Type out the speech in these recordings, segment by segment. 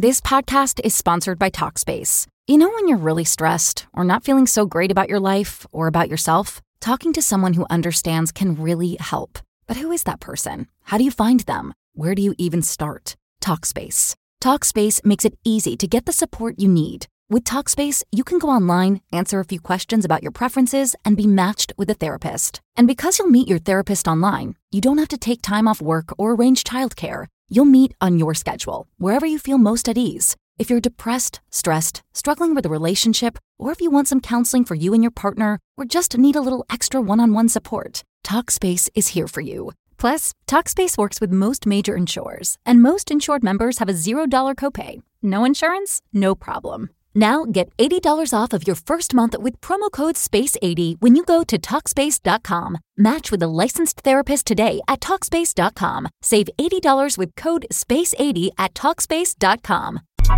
This podcast is sponsored by Talkspace. You know when you're really stressed or not feeling so great about your life or about yourself? Talking to someone who understands can really help. But who is that person? How do you find them? Where do you even start? Talkspace. Talkspace makes it easy to get the support you need. With Talkspace, you can go online, answer a few questions about your preferences, and be matched with a therapist. And because you'll meet your therapist online, you don't have to take time off work or arrange childcare. You'll meet on your schedule, wherever you feel most at ease. If you're depressed, stressed, struggling with a relationship, or if you want some counseling for you and your partner, or just need a little extra one-on-one support, Talkspace is here for you. Plus, Talkspace works with most major insurers, and most insured members have a $0 copay. No insurance? No problem. Now get $80 off of your first month with promo code SPACE80 when you go to Talkspace.com. Match with a licensed therapist today at Talkspace.com. Save $80 with code SPACE80 at Talkspace.com.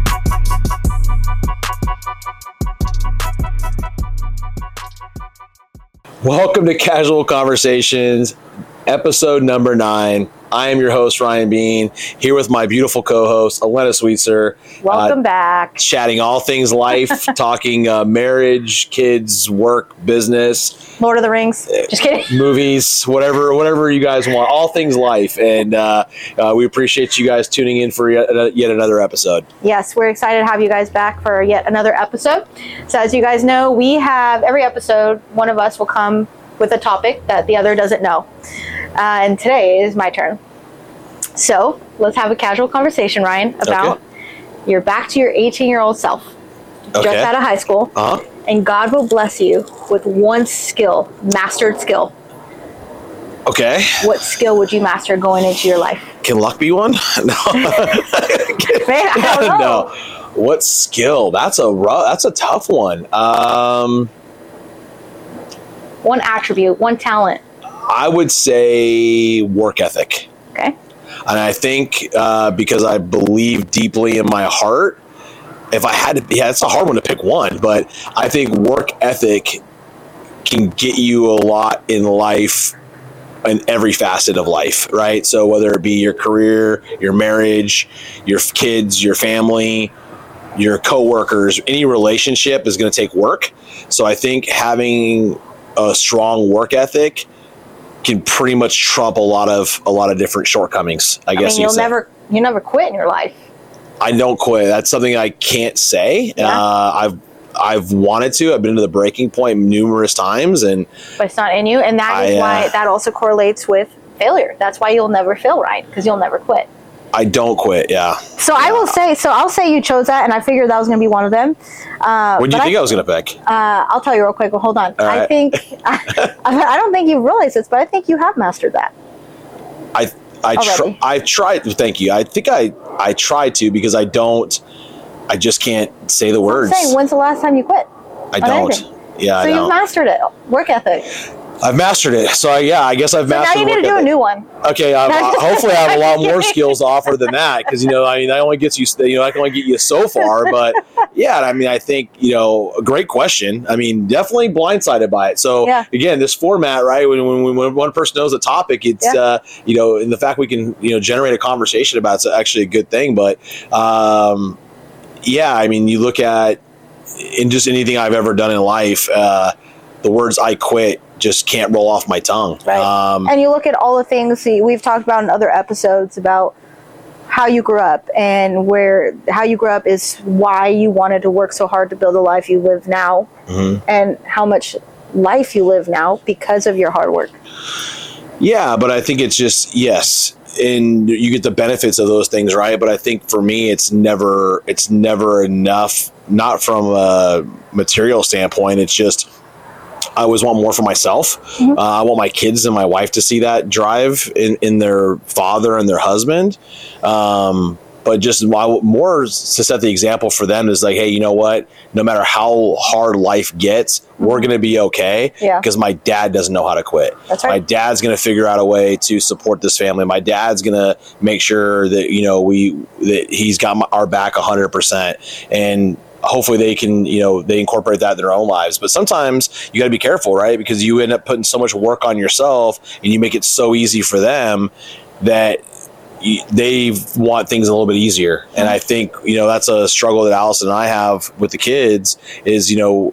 Welcome to Casual Conversations, episode number 9. I am your host, Ryan Bean, here with my beautiful co-host, Elena Sweetser. Welcome back. Chatting all things life, talking marriage, kids, work, business. Lord of the Rings. Just kidding. Movies, whatever you guys want. All things life. And we appreciate you guys tuning in for yet another episode. Yes, we're excited to have you guys back for yet another episode. So as you guys know, we have every episode, one of us will come with a topic that the other doesn't know. And today is my turn. So let's have a casual conversation, Ryan, about you're back to your 18-year-old self, just out of high school, and God will bless you with one skill, mastered skill. Okay. What skill would you master going into your life? Can luck be one? No. Man, I don't know. No. What skill? That's a tough one. One attribute, one talent. I would say work ethic. Okay. And I think because I believe deeply in my heart, if I had to, it's a hard one to pick one, but I think work ethic can get you a lot in life, in every facet of life, right? So whether it be your career, your marriage, your kids, your family, your coworkers, any relationship is going to take work. So I think having a strong work ethic can pretty much trump a lot of different shortcomings. I guess you never quit in your life. I don't quit. That's something I can't say. Yeah. I've wanted to. I've been to the breaking point numerous times, but it's not in you, and that is why that also correlates with failure. That's why you'll never fail, right? Because you'll never quit. I don't quit. Yeah. So I will say. So I'll say you chose that, and I figured that was going to be one of them. What do you think I was going to pick? I'll tell you real quick. Well, hold on. All right. I think I don't think you realize this, but I think you have mastered that. I've tried. Thank you. I think I tried to because I just can't say the words. I'm saying, when's the last time you quit? I don't. Anything? Yeah. So you've mastered it. Work ethic. I've mastered it. So I guess I've mastered it. Now you need to do a new one. Okay. Hopefully I have a lot more skills to offer than that. Cause that only gets you, I can only get you so far, but yeah, I think, a great question. Definitely blindsided by it. So again, this format, right. When one person knows a topic, it's, and the fact we can, generate a conversation about it's actually a good thing. But, you look at in just anything I've ever done in life, the words "I quit" just can't roll off my tongue. Right. And you look at all the things we've talked about in other episodes about how you grew up, and how you grew up is why you wanted to work so hard to build the life you live now, and how much life you live now because of your hard work. Yeah, but I think it's just, yes, and you get the benefits of those things, right? But I think for me, it's never enough, not from a material standpoint. It's just, I always want more for myself. I want my kids and my wife to see that drive in their father and their husband. But just more to set the example for them is like, hey, you know what? No matter how hard life gets, we're going to be okay because my dad doesn't know how to quit. That's right. My dad's going to figure out a way to support this family. My dad's going to make sure that, that he's got our back 100%. And hopefully they can, they incorporate that in their own lives. But sometimes you got to be careful, right? Because you end up putting so much work on yourself and you make it so easy for them that they want things a little bit easier. And I think, that's a struggle that Allison and I have with the kids is,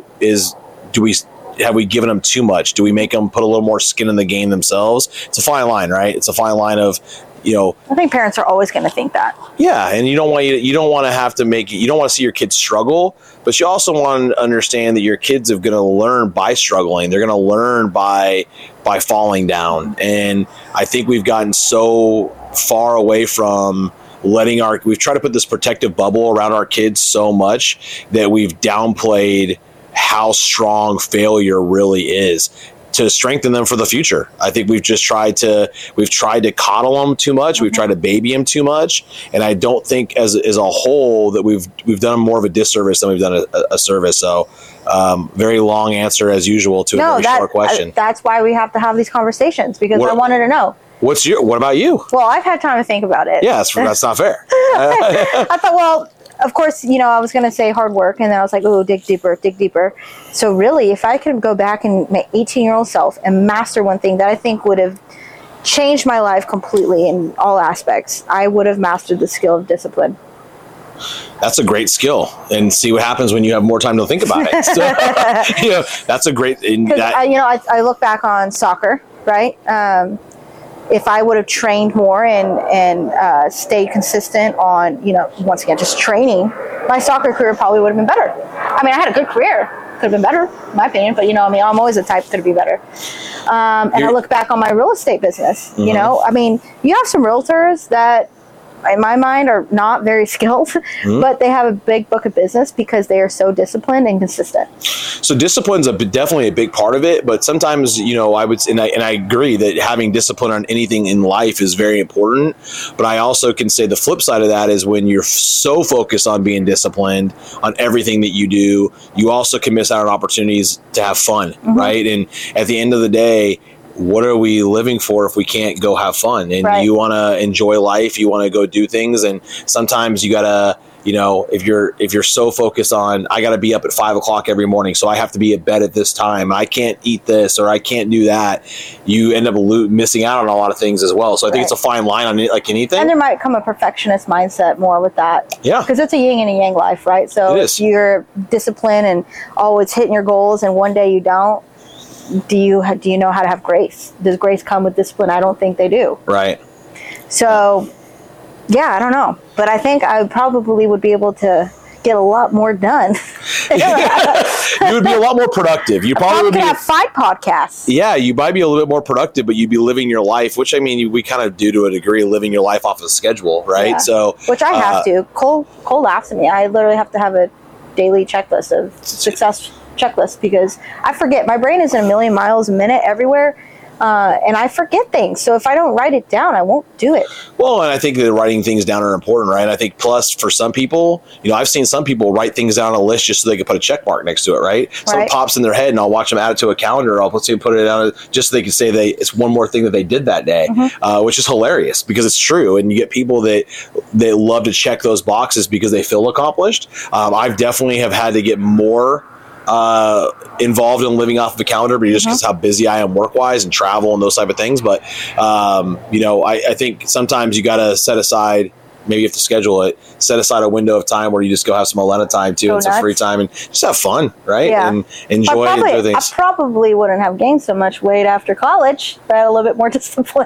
have we given them too much? Do we make them put a little more skin in the game themselves? It's a fine line, right? It's a fine line of, I think parents are always going to think that. Yeah. And you don't want to have to you don't want to see your kids struggle, but you also want to understand that your kids are going to learn by struggling. They're going to learn by falling down. And I think we've gotten so far away from we've tried to put this protective bubble around our kids so much that we've downplayed how strong failure really is to strengthen them for the future. I think we've tried to coddle them too much. We've tried to baby them too much. And I don't think as a whole that we've done more of a disservice than we've done a service. So very long answer as usual to a very short question. That's why we have to have these conversations, because I wanted to know. What about you? Well, I've had time to think about it. Yeah, that's not fair. I thought, well, of course, I was going to say hard work, and then I was like, oh, dig deeper. So really, if I could go back and my 18-year-old self and master one thing that I think would have changed my life completely in all aspects, I would have mastered the skill of discipline. That's a great skill, and see what happens when you have more time to think about it. So, that's a great. I look back on soccer, right? If I would have trained more and stayed consistent on, once again, just training, my soccer career probably would have been better. I mean, I had a good career. Could have been better, in my opinion. But, I'm always the type could be better. And I look back on my real estate business. Mm-hmm. I mean, you have some realtors that, in my mind, are not very skilled, mm-hmm. but they have a big book of business because they are so disciplined and consistent. So discipline's definitely a big part of it, but sometimes, I agree that having discipline on anything in life is very important. But I also can say the flip side of that is when you're so focused on being disciplined on everything that you do, you also can miss out on opportunities to have fun, mm-hmm. right? And at the end of the day, what are we living for if we can't go have fun? And right. You want to enjoy life, you want to go do things, and sometimes you gotta, if you're so focused on, I gotta be up at 5:00 every morning, so I have to be at bed at this time, I can't eat this or I can't do that, you end up missing out on a lot of things as well. So I think it's a fine line on it, like anything. And there might come a perfectionist mindset more with that. Yeah. Because it's a yin and a yang life, right? So if you're disciplined and always hitting your goals and one day you don't, do you know how to have grace? Does grace come with discipline? I don't think they do. Right. So, yeah, I don't know. But I think I probably would be able to get a lot more done. You would be a lot more productive. You probably would have 5 podcasts. Yeah, you might be a little bit more productive, but you'd be living your life, which we kind of do to a degree, living your life off of schedule, right? Yeah. So, which I have to. Cole laughs at me. I literally have to have a daily checklist of success checklist because I forget. My brain is in a million miles a minute everywhere, and I forget things. So if I don't write it down, I won't do it. Well, and I think that writing things down are important, right? I think plus for some people, I've seen some people write things down on a list just so they can put a check mark next to it, right? Something pops in their head and I'll watch them add it to a calendar. I'll put it down just so they can say it's one more thing that they did that day, mm-hmm. Which is hilarious because it's true. And you get people that love to check those boxes because they feel accomplished. I've definitely have had to get more involved in living off of a calendar, but just because how busy I am work-wise and travel and those type of things. But, I think sometimes you got to set aside, maybe you have to schedule it, set aside a window of time where you just go have some alone time too, and some free time and just have fun, right? Yeah. And enjoy things. I probably wouldn't have gained so much weight after college, but I had a little bit more discipline.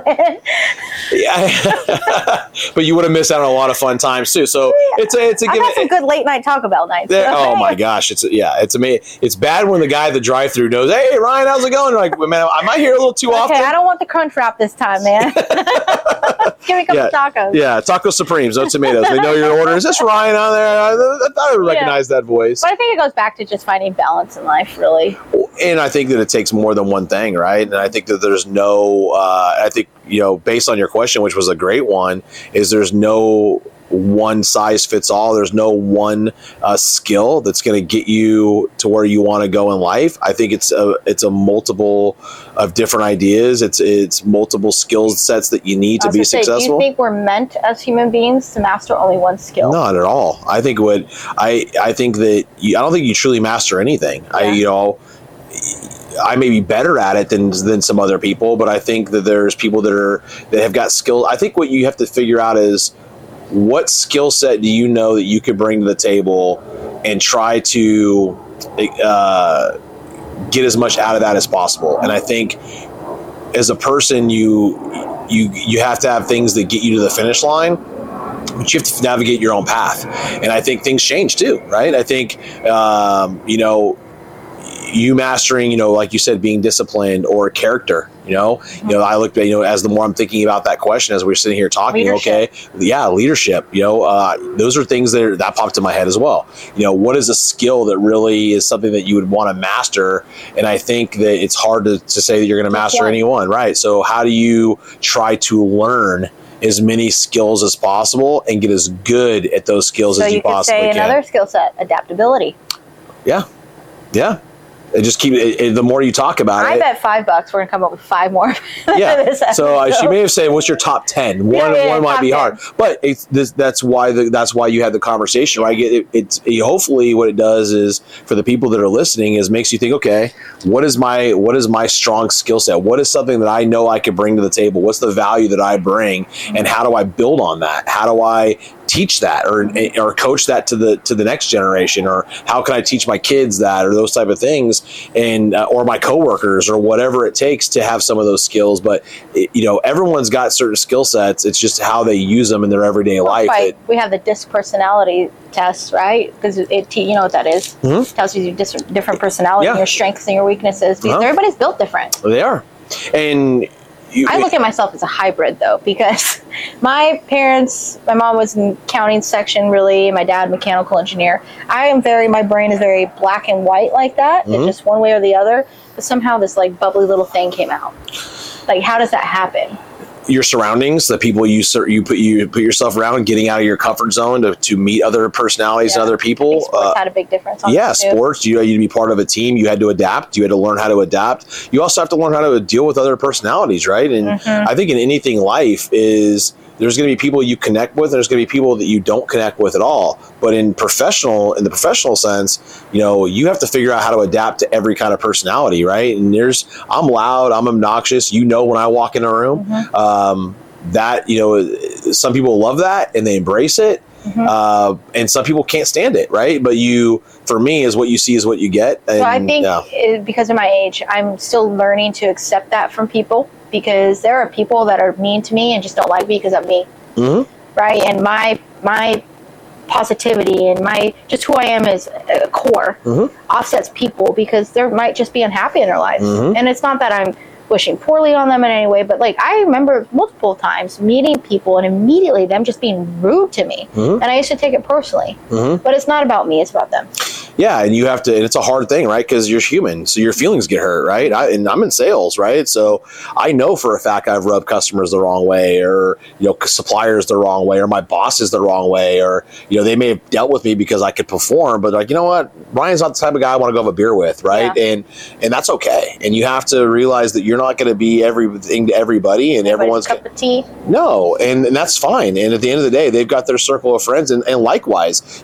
Yeah. But you would have missed out on a lot of fun times too. So it's a I got some good late night Taco Bell nights. Oh my gosh. It's amazing. It's bad when the guy at the drive-thru knows, hey, Ryan, how's it going? You're like, man, am I here a little too often? Okay, I don't want the crunch wrap this time, man. Give me a couple tacos. Yeah, Taco Supremes, no tomatoes. They know your order. Is this Ryan on there? I thought I would recognize that voice. But I think it goes back to just finding balance in life, really. And I think that it takes more than one thing, right? And I think that there's no, based on your question, which was a great one, is there's no one size fits all. There's no one skill that's going to get you to where you want to go in life. I think it's a multiple of different ideas. It's multiple skill sets that you need to be successful. Do you think we're meant as human beings to master only one skill? Not at all. I think I don't think you truly master anything. Yeah. I may be better at it than some other people, but I think that there's people that have got skill. I think what you have to figure out is, what skill set do you know that you could bring to the table and try to get as much out of that as possible. And I think as a person, you have to have things that get you to the finish line, but you have to navigate your own path. And I think things change too, right? I think, you mastering, like you said, being disciplined, or character, I looked at, as the more I'm thinking about that question, as we're sitting here talking, leadership. Leadership, those are things that popped in my head as well. What is a skill that really is something that you would want to master? And I think that it's hard to say that you're going to master any one, right? So how do you try to learn as many skills as possible and get as good at those skills as you possibly can? So you could say another skill set, adaptability. Yeah. It just keep it, the more you talk about it. I bet $5 we're gonna come up with 5 more. So she may have said, "What's your top 10?" One might be 10. Hard, but that's why you had the conversation, right? It's hopefully what it does is, for the people that are listening, is makes you think, okay, what is my strong skill set? What is something that I know I could bring to the table? What's the value that I bring, and how do I build on that? How do I teach that or coach that to the next generation, or how can I teach my kids that, or those type of things, and or my coworkers, or whatever it takes to have some of those skills. But everyone's got certain skill sets. It's just how they use them in their everyday life. We have the DISC personality test, right? Because you know what that is. Mm-hmm. It tells you your different personality, your strengths and your weaknesses. Because everybody's built different. They are, and I look at myself as a hybrid, though, because my mom was in accounting section, really, and my dad, mechanical engineer. My brain is very black and white like that. Mm-hmm. It's just one way or the other. But somehow this bubbly little thing came out. How does that happen? Your surroundings, the people you put yourself around, getting out of your comfort zone to meet other personalities and other people. I think sports had a big difference on that too. Sports, you had to be part of a team. You had to adapt. You had to learn how to adapt. You also have to learn how to deal with other personalities, right? And I think in anything, life is, there's going to be people you connect with, and there's going to be people that you don't connect with at all. But in the professional sense, you have to figure out how to adapt to every kind of personality, right? And I'm loud, I'm obnoxious. When I walk in a room, some people love that and they embrace it. And some people can't stand it, right? But for me, is what you see is what you get. And, I think because of my age, I'm still learning to accept that from people, because there are people that are mean to me and just don't like me because I'm me, right? And my positivity and just who I am as a core offsets people, because they might just be unhappy in their lives. And it's not that I'm wishing poorly on them in any way, but I remember multiple times meeting people and immediately them just being rude to me, and I used to take it personally. But it's not about me, it's about them. Yeah, and you have to, and it's a hard thing, right? Because you're human, so your feelings get hurt, right? And I'm in sales, right? So I know for a fact I've rubbed customers the wrong way, or suppliers the wrong way, or my bosses the wrong way, or they may have dealt with me because I could perform, but you know what? Ryan's not the type of guy I want to go have a beer with, right? Yeah. And that's okay. And you have to realize that you're not going to be everything to everybody, and everyone's cup of tea. No, and that's fine. And at the end of the day, they've got their circle of friends, and likewise,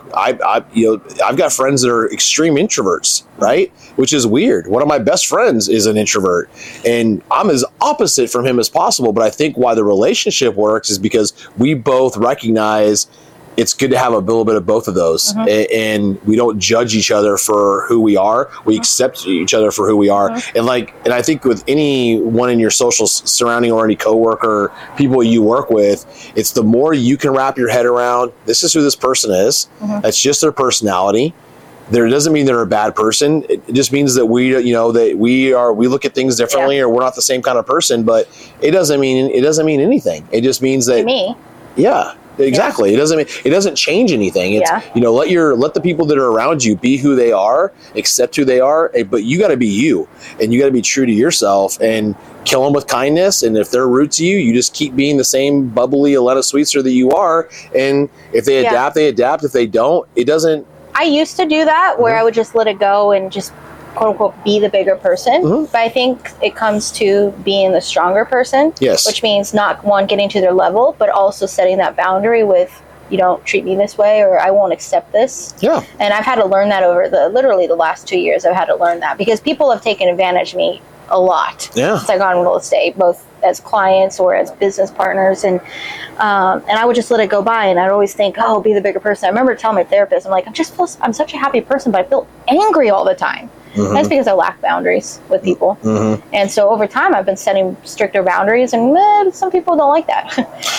I've got friends that are extreme introverts, right? Which is weird. One of my best friends is an introvert, and I'm as opposite from him as possible. But I think why the relationship works is because we both recognize it's good to have a little bit of both of those, and we don't judge each other for who we are. We accept each other for who we are, and I think with anyone in your social surrounding or any coworker, people you work with, it's the more you can wrap your head around, this is who this person is. That's just their personality. There doesn't mean they're a bad person. It just means that we look at things differently, or we're not the same kind of person. But it doesn't mean anything. It just means that to me, exactly. Yeah. It doesn't change anything. It's let the people that are around you be who they are, accept who they are. But you got to be you, and you got to be true to yourself, and kill them with kindness. And if they're rude to you, you just keep being the same bubbly Aletta Sweetser that you are. And if they adapt, they adapt. If they don't, it doesn't. I used to do that where I would just let it go and just quote unquote be the bigger person. But I think it comes to being the stronger person. Yes. Which means not getting to their level, but also setting that boundary with you don't treat me this way, or I won't accept this. Yeah. And I've had to learn that over literally the last 2 years. I've had to learn that because people have taken advantage of me a lot. Yeah. Since I got in real estate, both as clients or as business partners, and I would just let it go by, and I'd always think, oh, be the bigger person. I remember telling my therapist, I'm like, I'm such a happy person, but I feel angry all the time. Mm-hmm. That's because I lack boundaries with people. Mm-hmm. And so over time, I've been setting stricter boundaries, and some people don't like that.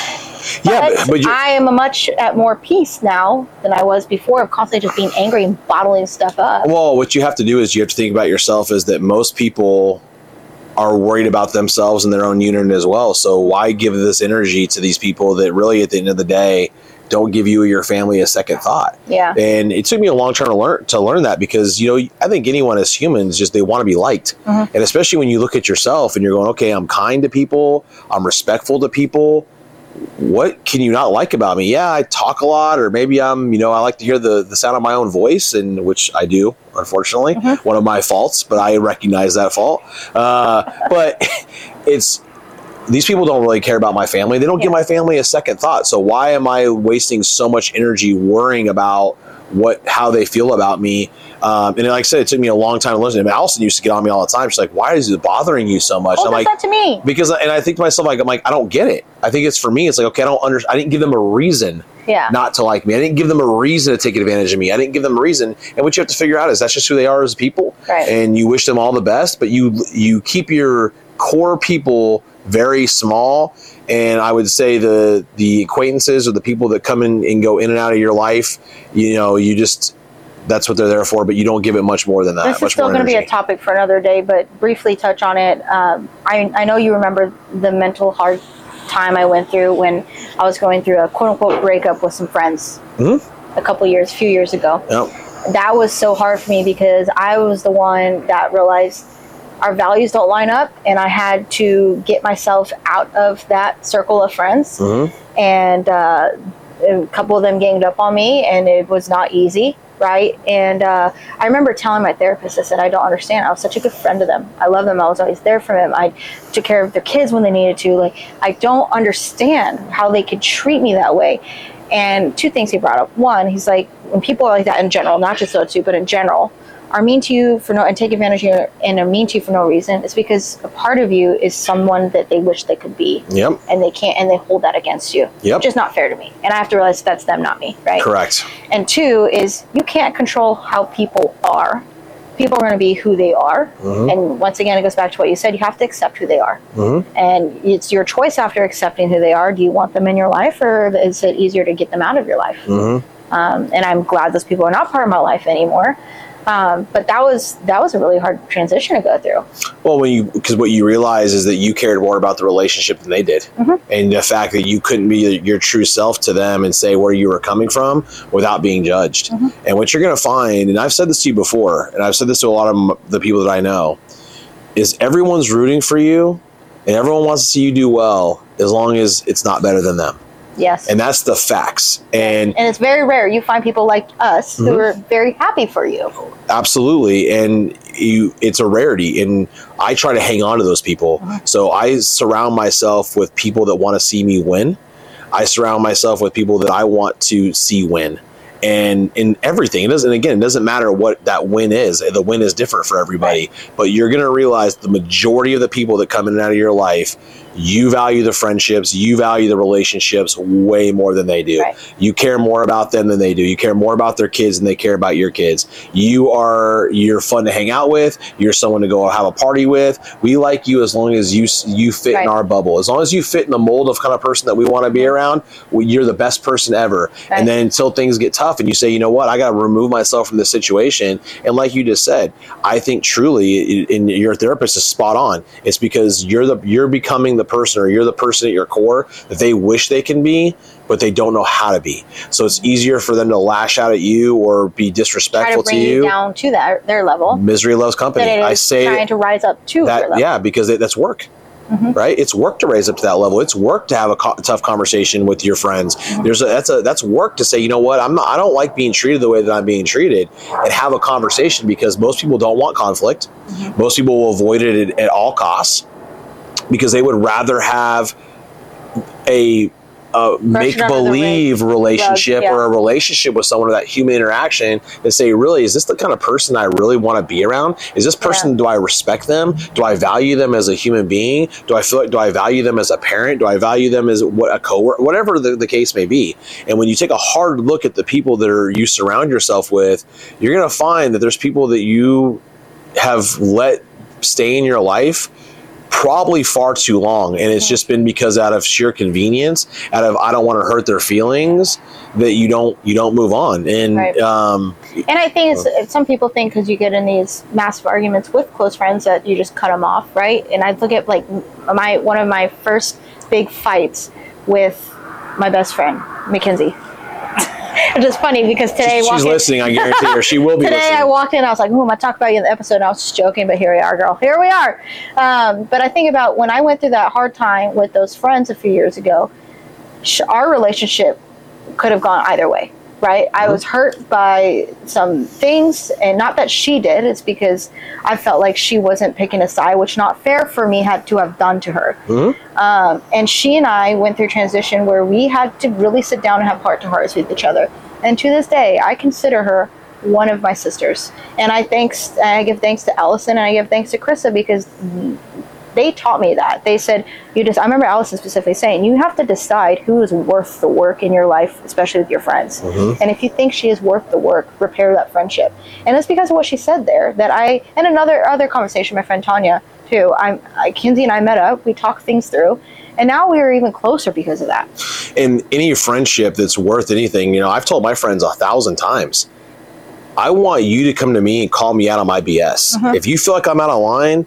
but I am much at more peace now than I was before, of constantly just being angry and bottling stuff up. Well, what you have to do is you have to think about yourself is that most people are worried about themselves and their own unit as well. So why give this energy to these people that really at the end of the day don't give you or your family a second thought? Yeah. And it took me a long time to learn that because, I think anyone as humans, just they want to be liked. Mm-hmm. And especially when you look at yourself and you're going, okay, I'm kind to people, I'm respectful to people. What can you not like about me? Yeah, I talk a lot, or maybe I like to hear the sound of my own voice, and which I do, unfortunately, one of my faults, but I recognize that fault. But these people don't really care about my family. They don't give my family a second thought. So why am I wasting so much energy worrying about how they feel about me? And like I said, it took me a long time to learn. I mean, Allison used to get on me all the time. She's like, why is it bothering you so much? I'm like, that to me. Because, and I think to myself, I'm like, I don't get it. I think it's for me. It's like, okay, I didn't give them a reason not to like me. I didn't give them a reason to take advantage of me. I didn't give them a reason. And what you have to figure out is that's just who they are as people. Right. And you wish them all the best, but you keep your core people very small. And I would say the acquaintances or the people that come in and go in and out of your life, that's what they're there for, but you don't give it much more than that. This is still going to be a topic for another day, but briefly touch on it. I know you remember the mental hard time I went through when I was going through a quote-unquote breakup with some friends a few years ago. Yep. That was so hard for me because I was the one that realized our values don't line up, and I had to get myself out of that circle of friends. Mm-hmm. And a couple of them ganged up on me, and it was not easy. Right. And I remember telling my therapist, I said, I don't understand. I was such a good friend to them. I love them. I was always there for them. I took care of their kids when they needed to. Like, I don't understand how they could treat me that way. And two things he brought up. One, he's like, when people are like that in general, not just those two, but in general, are mean to you and take advantage of you and are mean to you for no reason, it's because a part of you is someone that they wish they could be. Yep. And they can't, and they hold that against you. Yep. Which is not fair to me. And I have to realize that's them, not me, right? Correct. And two is you can't control how people are. People are going to be who they are. Mm-hmm. And once again, it goes back to what you said. You have to accept who they are. Mm-hmm. And it's your choice after accepting who they are. Do you want them in your life, or is it easier to get them out of your life? Mm-hmm. And I'm glad those people are not part of my life anymore. But that was a really hard transition to go through. Well, because what you realize is that you cared more about the relationship than they did. Mm-hmm. And the fact that you couldn't be your true self to them and say where you were coming from without being judged. Mm-hmm. And what you're going to find, and I've said this to you before, and I've said this to a lot of the people that I know, is everyone's rooting for you and everyone wants to see you do well as long as it's not better than them. Yes. And that's the facts. And it's very rare. You find people like us who are very happy for you. Absolutely. And it's a rarity. And I try to hang on to those people. Mm-hmm. So I surround myself with people that want to see me win. I surround myself with people that I want to see win. And in everything, it doesn't matter what that win is. The win is different for everybody. Right. But you're going to realize the majority of the people that come in and out of your life, you value the friendships, you value the relationships way more than they do. Right. You care more about them than they do. You care more about their kids than they care about your kids. You're fun to hang out with. You're someone to go have a party with. We like you as long as you fit in our bubble. As long as you fit in the mold of kind of person that we want to be around, you're the best person ever. Right. And then until things get tough and you say, you know what, I got to remove myself from this situation. And like you just said, I think truly, and your therapist is spot on. It's because you're becoming the person, or you're the person at your core that they wish they can be, but they don't know how to be. So it's easier for them to lash out at you or be disrespectful to you. Try to bring you down to their level. Misery loves company. I say trying to rise up to their level. Yeah, because that's work. Mm-hmm. Right? It's work to raise up to that level. It's work to have a tough conversation with your friends. Mm-hmm. That's work to say, you know what, I don't like being treated the way that I'm being treated, and have a conversation, because most people don't want conflict. Mm-hmm. Most people will avoid it at all costs, because they would rather have a make-believe relationship or a relationship with someone, or that human interaction, and say, really, is this the kind of person I really want to be around? Is this person, do I respect them? Do I value them as a human being? Do I value them as a parent? Do I value them as a coworker? Whatever the case may be. And when you take a hard look at the people that you surround yourself with, you're going to find that there's people that you have let stay in your life probably far too long, and it's just been because out of sheer convenience, out of I don't want to hurt their feelings, that you don't move on. And and I think some people think because you get in these massive arguments with close friends that you just cut them off, right? And I look at like one of my first big fights with my best friend Mackenzie. It's just funny because today she's listening. I guarantee her she will be. Today listening. I walked in. I was like, "Oh, I'm gonna talk about you in the episode." And I was just joking, but here we are, girl. Here we are. But I think about when I went through that hard time with those friends a few years ago. Our relationship could have gone either way, right? I was hurt by some things, and not that she did. It's because I felt like she wasn't picking a side, which not fair for me had to have done to her. And she and I went through a transition where we had to really sit down and have heart-to-hearts with each other. And to this day, I consider her one of my sisters. And I give thanks to Allison, and I give thanks to Krista, because they taught me that. They said, I remember Allison specifically saying, you have to decide who is worth the work in your life, especially with your friends. And if you think she is worth the work, repair that friendship. And it's because of what she said there that and another conversation, my friend Tanya, too. Kinsey and I met up, we talked things through, and now we are even closer because of that. In any friendship that's worth anything, I've told my friends 1,000 times, I want you to come to me and call me out on my BS. If you feel like I'm out of line,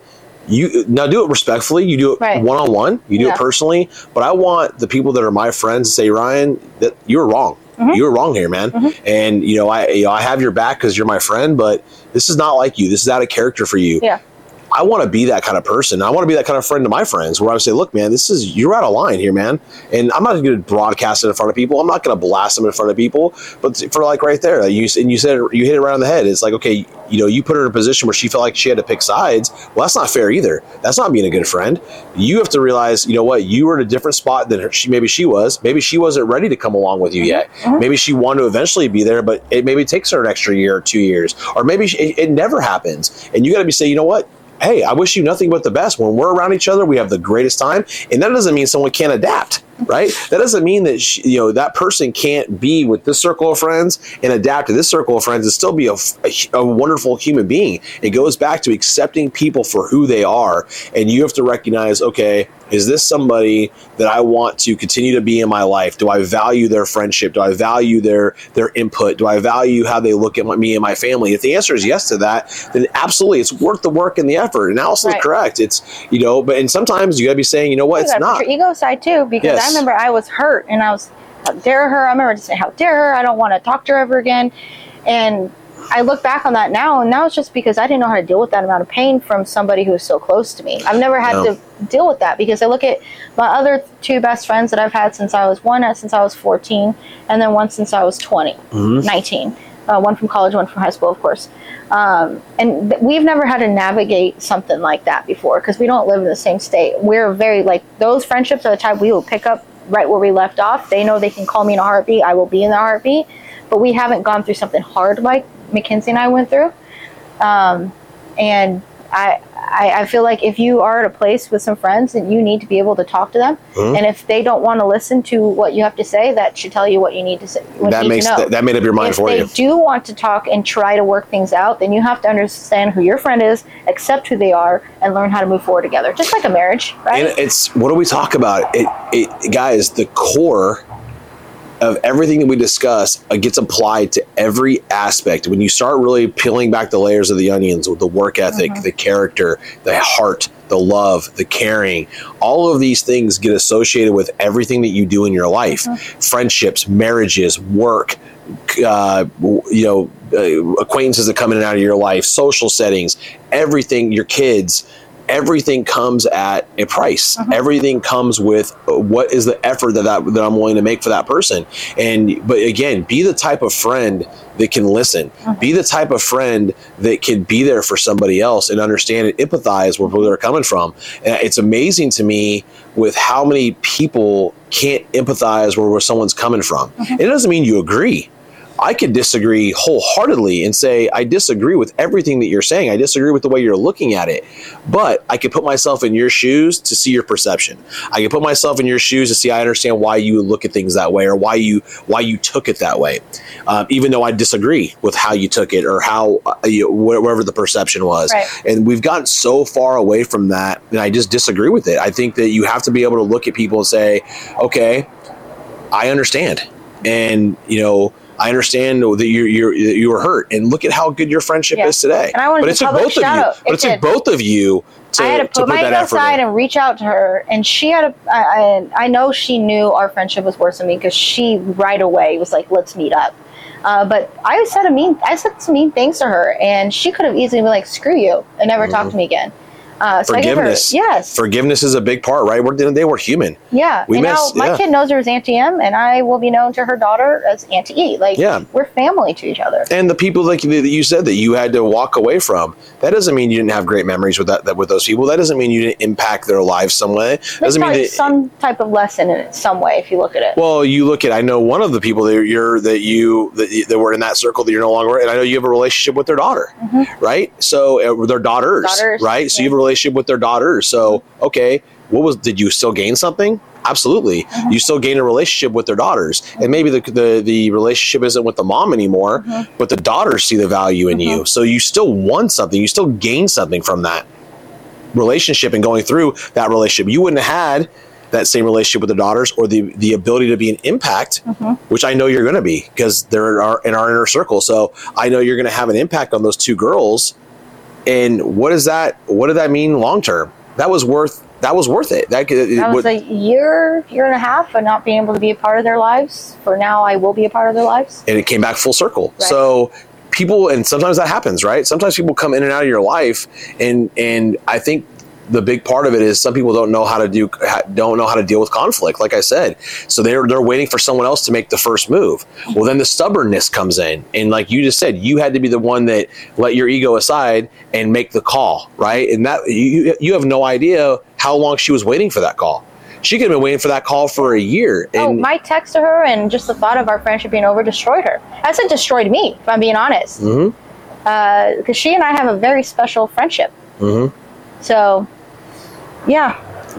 now do it respectfully. You do it one-on-one. You do it personally. But I want the people that are my friends to say, Ryan, that you were wrong. You were wrong here, man. And I have your back because you're my friend, but this is not like you. This is out of character for you. I want to be that kind of person. I want to be that kind of friend to my friends, where I say, look, man, you're out of line here, man. And I'm not going to broadcast it in front of people. I'm not going to blast them in front of people. But for like right there, you said you hit it right on the head. It's like, okay, you put her in a position where she felt like she had to pick sides. Well, that's not fair either. That's not being a good friend. You have to realize, you know what, you were in a different spot than maybe she was. Maybe she wasn't ready to come along with you yet. Maybe she wanted to eventually be there, but it maybe takes her an extra year or 2 years. Or maybe it never happens. And you got to saying, you know what? Hey, I wish you nothing but the best. When we're around each other, we have the greatest time. And that doesn't mean someone can't adapt, right? That doesn't mean that that person can't be with this circle of friends and adapt to this circle of friends and still be a wonderful human being. It goes back to accepting people for who they are. And you have to recognize, okay, is this somebody that I want to continue to be in my life? Do I value their friendship? Do I value their input? Do I value how they look at me and my family? If the answer is yes to that, then absolutely, it's worth the work and the effort. And Allison's correct. It's, and sometimes you got to be saying, you know what, it's not. Your ego side too, because I remember I was hurt and I was, how dare her? I remember just saying, how dare her? I don't want to talk to her ever again. And I look back on that now, and now it's just because I didn't know how to deal with that amount of pain from somebody who was so close to me. I've never had to deal with that, because I look at my other two best friends that I've had since I was 14, and then one since I was 19. One from college, one from high school, of course. And we've never had to navigate something like that before, because we don't live in the same state. We're very, those friendships are the type we will pick up right where we left off. They know they can call me in a heartbeat. I will be in a heartbeat. But we haven't gone through something hard like Mackenzie and I went through. And I feel like if you are at a place with some friends, and you need to be able to talk to them, and if they don't want to listen to what you have to say, that should tell you what you need to say. That made up your mind for you. If they do want to talk and try to work things out, then you have to understand who your friend is, accept who they are, and learn how to move forward together, just like a marriage, right? And it's, what do we talk about? It guys, the core of everything that we discuss gets applied to every aspect. When you start really peeling back the layers of the onions with the work ethic, the character, the heart, the love, the caring, all of these things get associated with everything that you do in your life. Friendships, marriages, work, acquaintances that come in and out of your life, social settings, everything, your kids, everything comes at a price. Everything comes with what is the effort that I'm willing to make for that person. But again, be the type of friend that can listen. Be the type of friend that can be there for somebody else and understand and empathize where they're coming from. And it's amazing to me with how many people can't empathize where someone's coming from. It doesn't mean you agree. I could disagree wholeheartedly and say, I disagree with everything that you're saying. I disagree with the way you're looking at it. But I could put myself in your shoes to see your perception. I can put myself in your shoes to see, I understand why you would look at things that way or why you took it that way. Even though I disagree with how you took it or how, whatever the perception was. Right. And we've gotten so far away from that, and I just disagree with it. I think that you have to be able to look at people and say, okay, I understand. And, I understand that you were hurt, and look at how good your friendship is today. And I wanted to public shout out. But it took both of you to, I had to put my ego aside and reach out to her, and she had I know she knew our friendship was worse than me because she right away was like, "Let's meet up." But I said some mean things to her, and she could have easily been like, "Screw you," and never talk to me again. So forgiveness. Yes. Forgiveness is a big part, right? They were human. Yeah. Now my kid knows her as Auntie M, and I will be known to her daughter as Auntie E. We're family to each other. And the people that you said that you had to walk away from, that doesn't mean you didn't have great memories with with those people. That doesn't mean you didn't impact their lives some way. There's probably some type of lesson in it, some way, if you look at it. Well, I know one of the people that were in that circle that you're no longer, and I know you have a relationship with their daughter, right? So their daughters, right? So you have a relationship with their daughters. So, okay, did you still gain something? Absolutely. You still gain a relationship with their daughters. And maybe the relationship isn't with the mom anymore, but the daughters see the value in you. So you still won something. You still gain something from that relationship and going through that relationship. You wouldn't have had that same relationship with the daughters or the ability to be an impact, which I know you're going to be because they're in our inner circle. So I know you're going to have an impact on those two girls. And what did that mean long term? That was worth it. That was a year and a half of not being able to be a part of their lives. For now, I will be a part of their lives. And it came back full circle. Right. So people, and sometimes that happens, right? Sometimes people come in and out of your life, and I think the big part of it is some people don't know how to deal with conflict, like I said. So they're waiting for someone else to make the first move. Well, then the stubbornness comes in, and like you just said, you had to be the one that let your ego aside and make the call, right? And that you have no idea how long she was waiting for that call. She could have been waiting for that call for a year. And my text to her and just the thought of our friendship being over destroyed her. I said destroyed me, if I'm being honest. Because she and I have a very special friendship. So, yeah.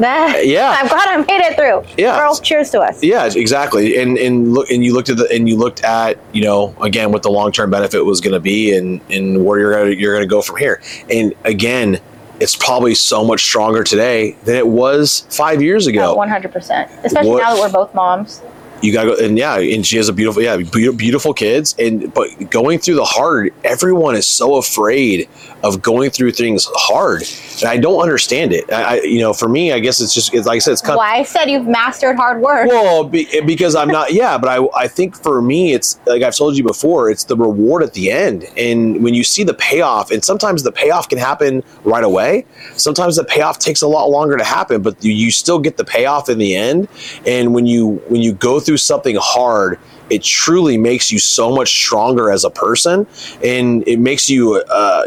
I'm glad I made it through. Yeah. Girls, cheers to us. Yeah, exactly. And you looked at again what the long-term benefit was going to be and where you're going to go from here. And again, it's probably so much stronger today than it was 5 years ago. 100%. Especially now that we're both moms. You gotta go, and she has beautiful kids. But going through the hard, everyone is so afraid of going through things hard, and I don't understand it. For me, I guess it's like I said, it's well, I said you've mastered hard work. Well, because I'm not, but I think for me, it's like I've told you before, it's the reward at the end, and when you see the payoff, and sometimes the payoff can happen right away. Sometimes the payoff takes a lot longer to happen, but you still get the payoff in the end. And when you go through something hard, it truly makes you so much stronger as a person, and it makes you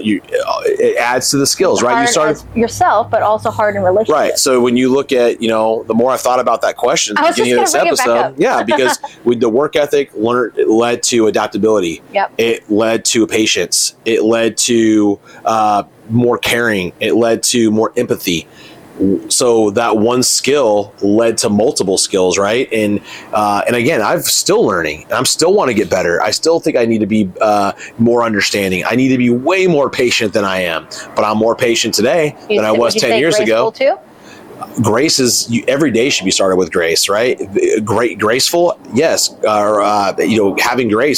it adds to the skills, right? You start as yourself, but also hard in relationships. Right. So when you look at, the more I thought about that question at the beginning of this episode, because with the work ethic it led to adaptability. Yep. It led to patience. It led to more caring. It led to more empathy. So that one skill led to multiple skills, right? And again, I'm still learning. I'm still want to get better. I still think I need to be more understanding. I need to be way more patient than I am. But I'm more patient today than I was 10 years ago. Too? Grace is every day should be started with grace, right? Graceful, yes. Having grace is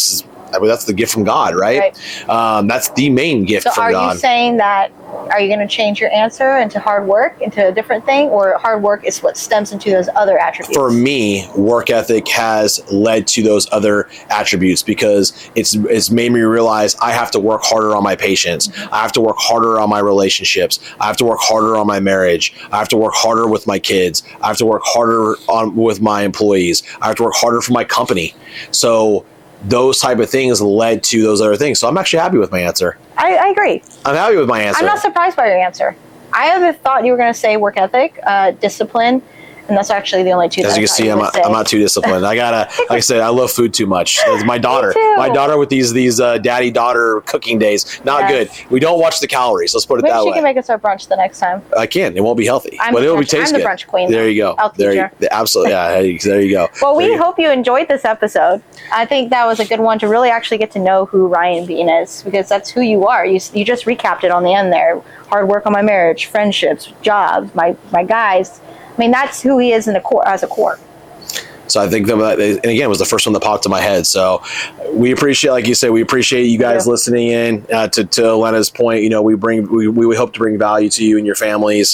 I mean, that's the gift from God, right? That's the main gift so from God. Are you saying that, are you going to change your answer into hard work, into a different thing, or hard work is what stems into those other attributes? For me, work ethic has led to those other attributes because it's made me realize I have to work harder on my patience. I have to work harder on my relationships. I have to work harder on my marriage. I have to work harder with my kids. I have to work harder with my employees. I have to work harder for my company. So those type of things led to those other things. So I'm actually happy with my answer. I agree. I'm happy with my answer. I'm not surprised by your answer. I have thought you were going to say work ethic, discipline, and that's actually the only two. As you can see, I'm not too disciplined. I gotta, like I said, I love food too much. It's my daughter. My daughter with these daddy-daughter cooking days, not good. We don't watch the calories. Let's put it that way. Maybe she can make us our brunch the next time. I can. It won't be healthy, but it'll be tasty. I'm the brunch queen. There you go. Absolutely. Yeah. There you go. Well, we hope you enjoyed this episode. I think that was a good one to really actually get to know who Ryan Bean is, because that's who you are. You just recapped it on the end there. Hard work on my marriage, friendships, jobs, my guys. I mean, that's who he is as a core. So I think that, and again, it was the first one that popped in my head. So we appreciate, like you said, we appreciate you guys listening in. To Lena's point, we hope to bring value to you and your families,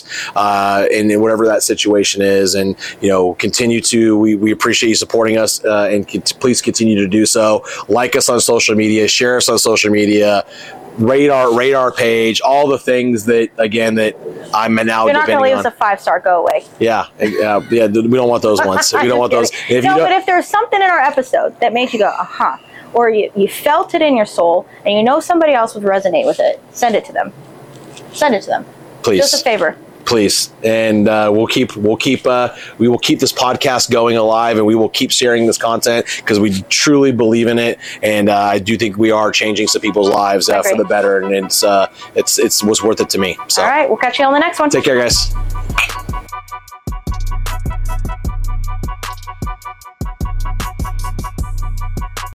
in whatever that situation is, and continue to. We appreciate you supporting us, and please continue to do so. Like us on social media, share us on social media. Rate our page, all the things that I'm now. You're not going to leave us a 5-star, go away. Yeah. We don't want those ones. We don't want those. But if there's something in our episode that made you go, or you felt it in your soul, and somebody else would resonate with it, send it to them. Please. Just a favor. Please, and we will keep this podcast going alive, and we will keep sharing this content because we truly believe in it, and I do think we are changing some people's lives for the better, and it was worth it to me. So, all right, we'll catch you on the next one. Take care, guys.